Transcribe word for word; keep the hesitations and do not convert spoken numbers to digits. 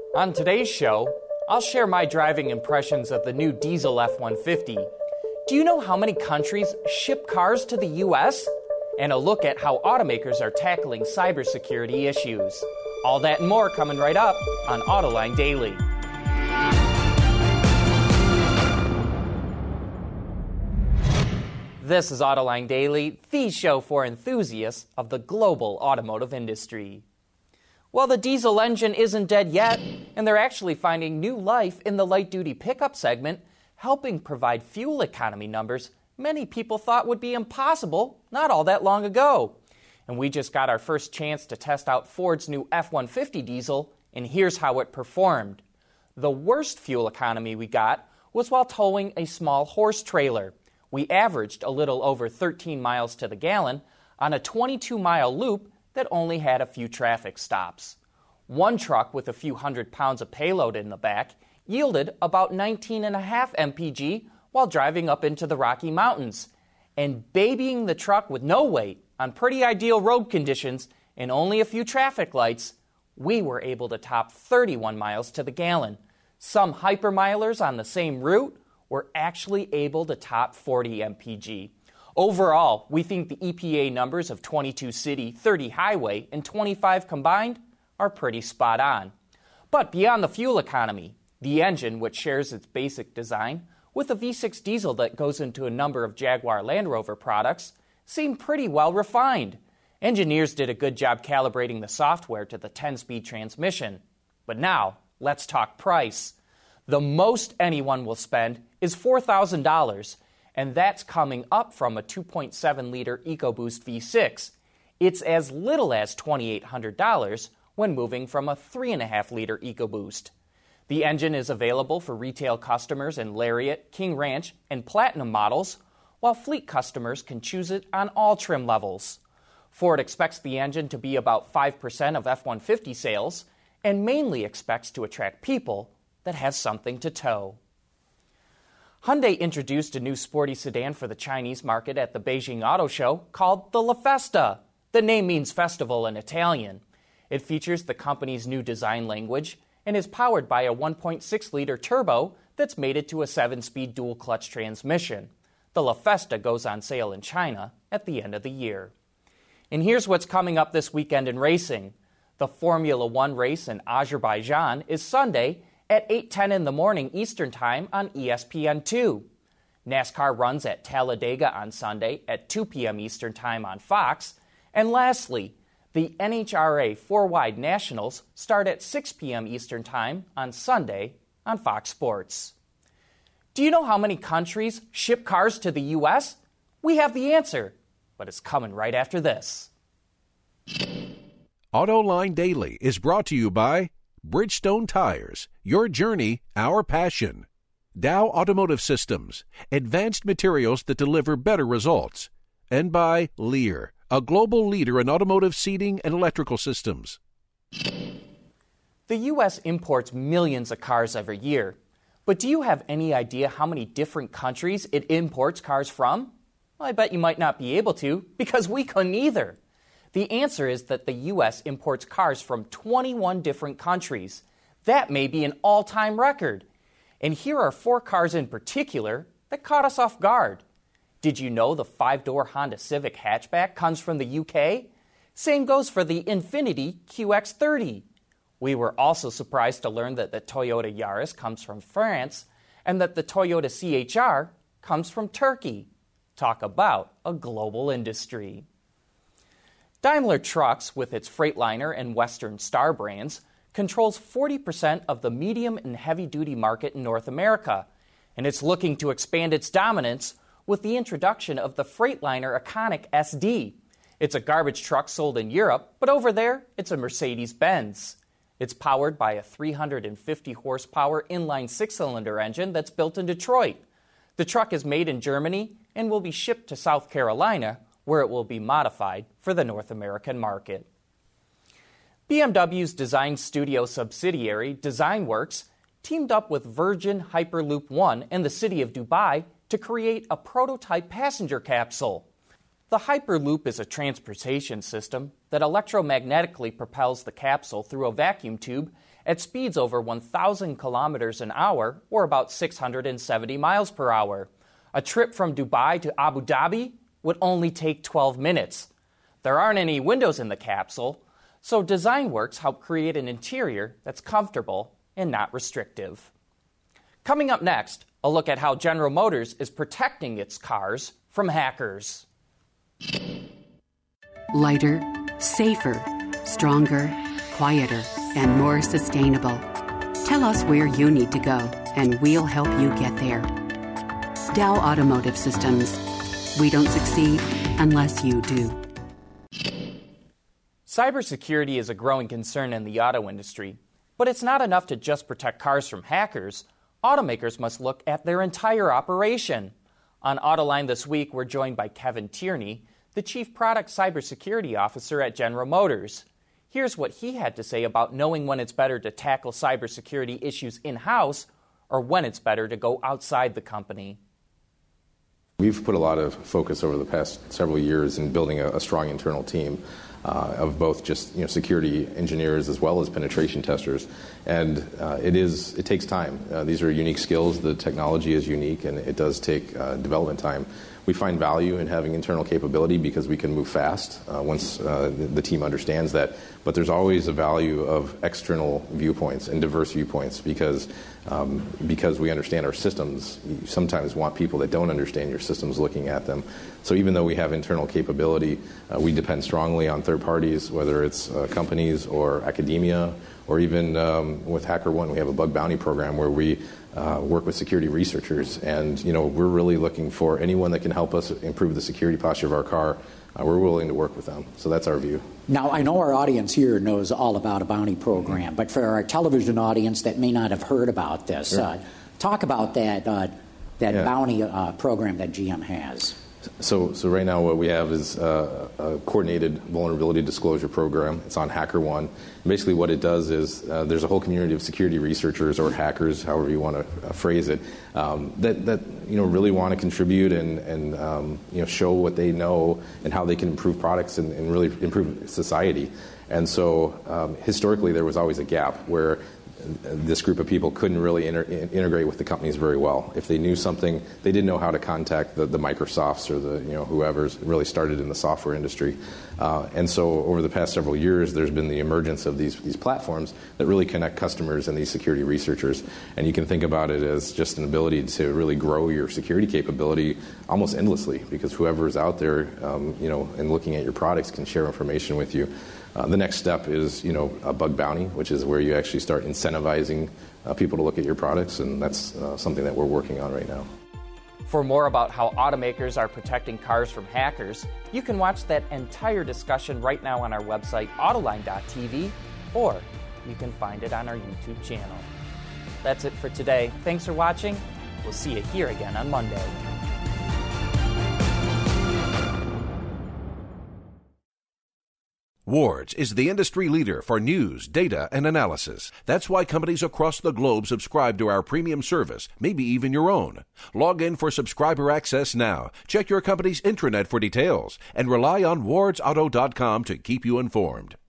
On today's show, I'll share my driving impressions of the new diesel F one fifty. Do you know how many countries ship cars to the U S? And a look at how automakers are tackling cybersecurity issues. All that and more coming right up on Autoline Daily. This is Autoline Daily, the show for enthusiasts of the global automotive industry. Well, the diesel engine isn't dead yet, and they're actually finding new life in the light-duty pickup segment, helping provide fuel economy numbers many people thought would be impossible not all that long ago. And we just got our first chance to test out Ford's new F one fifty diesel, and here's how it performed. The worst fuel economy we got was while towing a small horse trailer. We averaged a little over thirteen miles to the gallon on a twenty-two mile loop that only had a few traffic stops. One truck with a few hundred pounds of payload in the back yielded about nineteen and a half M P G while driving up into the Rocky Mountains. And babying the truck with no weight on pretty ideal road conditions and only a few traffic lights, we were able to top thirty-one miles to the gallon. Some hypermilers on the same route were actually able to top forty M P G. Overall, we think the E P A numbers of twenty-two city, thirty highway, and twenty-five combined are pretty spot on. But beyond the fuel economy, the engine, which shares its basic design with a V six diesel that goes into a number of Jaguar Land Rover products, seemed pretty well refined. Engineers did a good job calibrating the software to the ten-speed transmission. But now, let's talk price. The most anyone will spend is four thousand dollars, and that's coming up from a two point seven liter EcoBoost V six. It's as little as two thousand eight hundred dollars when moving from a three point five liter EcoBoost. The engine is available for retail customers in Lariat, King Ranch, and Platinum models, while fleet customers can choose it on all trim levels. Ford expects the engine to be about five percent of F one fifty sales, and mainly expects to attract people that have something to tow. Hyundai introduced a new sporty sedan for the Chinese market at the Beijing Auto Show called the La Festa. The name means festival in Italian. It features the company's new design language and is powered by a one point six liter turbo that's mated to a seven-speed dual-clutch transmission. The La Festa goes on sale in China at the end of the year. And here's what's coming up this weekend in racing. The Formula One race in Azerbaijan is Sunday at eight ten in the morning Eastern Time on E S P N two. NASCAR runs at Talladega on Sunday at two p.m. Eastern Time on Fox. And lastly, the N H R A four-wide Nationals start at six p.m. Eastern Time on Sunday on Fox Sports. Do you know how many countries ship cars to the U S? We have the answer, but it's coming right after this. Autoline Daily is brought to you by Bridgestone Tires, your journey, our passion. Dow Automotive Systems, advanced materials that deliver better results. And by Lear, a global leader in automotive seating and electrical systems. The U S imports millions of cars every year. But do you have any idea how many different countries it imports cars from? Well, I bet you might not be able to, because we couldn't either. The answer is that the U S imports cars from twenty-one different countries. That may be an all-time record. And here are four cars in particular that caught us off guard. Did you know the five-door Honda Civic hatchback comes from the U K? Same goes for the Infiniti Q X thirty. We were also surprised to learn that the Toyota Yaris comes from France and that the Toyota C H R comes from Turkey. Talk about a global industry. Daimler Trucks, with its Freightliner and Western Star brands, controls forty percent of the medium and heavy-duty market in North America, and it's looking to expand its dominance with the introduction of the Freightliner Iconic S D. It's a garbage truck sold in Europe, but over there, it's a Mercedes-Benz. It's powered by a three hundred fifty horsepower inline six-cylinder engine that's built in Detroit. The truck is made in Germany and will be shipped to South Carolina, where it will be modified for the North American market. B M W's design studio subsidiary, DesignWorks, teamed up with Virgin Hyperloop One and the city of Dubai to create a prototype passenger capsule. The Hyperloop is a transportation system that electromagnetically propels the capsule through a vacuum tube at speeds over one thousand kilometers an hour, or about six hundred seventy miles per hour. A trip from Dubai to Abu Dhabi would only take twelve minutes. There aren't any windows in the capsule, so DesignWorks helped create an interior that's comfortable and not restrictive. Coming up next, a look at how General Motors is protecting its cars from hackers. Lighter, safer, stronger, quieter, and more sustainable. Tell us where you need to go, and we'll help you get there. Dow Automotive Systems. We don't succeed unless you do. Cybersecurity is a growing concern in the auto industry, but it's not enough to just protect cars from hackers. Automakers must look at their entire operation. On Autoline this week, we're joined by Kevin Tierney, the Chief Product Cybersecurity Officer at General Motors. Here's what he had to say about knowing when it's better to tackle cybersecurity issues in-house or when it's better to go outside the company. We've put a lot of focus over the past several years in building a, a strong internal team uh, of both just you know security engineers as well as penetration testers, and uh, it is it takes time. Uh, these are unique skills. The technology is unique, and it does take uh, development time. We find value in having internal capability because we can move fast uh, once uh, the, the team understands that. But there's always a value of external viewpoints and diverse viewpoints because um, because we understand our systems. You sometimes want people that don't understand your systems looking at them. So even though we have internal capability, uh, we depend strongly on third parties, whether it's uh, companies or academia, or even um, with HackerOne, we have a bug bounty program where we uh, work with security researchers. And, you know, we're really looking for anyone that can help us improve the security posture of our car. Uh, we're willing to work with them. So that's our view. Now, I know our audience here knows all about a bounty program, but for our television audience that may not have heard about this, sure. uh, talk about that uh, that yeah. bounty uh, program that G M has. So, so right now what we have is uh, a coordinated vulnerability disclosure program. It's on HackerOne. Basically what it does is uh, there's a whole community of security researchers or hackers, however you want to uh, phrase it, um, that, that you know really want to contribute and, and um, you know show what they know and how they can improve products and, and really improve society. And so um, historically there was always a gap where this group of people couldn't really inter- integrate with the companies very well. If they knew something, they didn't know how to contact the, the Microsofts or the you know whoever's really started in the software industry. Uh, and so over the past several years, there's been the emergence of these these platforms that really connect customers and these security researchers. And you can think about it as just an ability to really grow your security capability almost endlessly, because whoever is out there, um, you know, and looking at your products can share information with you. Uh, the next step is, you know, a bug bounty, which is where you actually start incentivizing uh, people to look at your products, and that's uh, something that we're working on right now. For more about how automakers are protecting cars from hackers, you can watch that entire discussion right now on our website, autoline dot t v, or you can find it on our YouTube channel. That's it for today. Thanks for watching. We'll see you here again on Monday. Wards is the industry leader for news, data, and analysis. That's why companies across the globe subscribe to our premium service, maybe even your own. Log in for subscriber access now. Check your company's intranet for details and rely on wards auto dot com to keep you informed.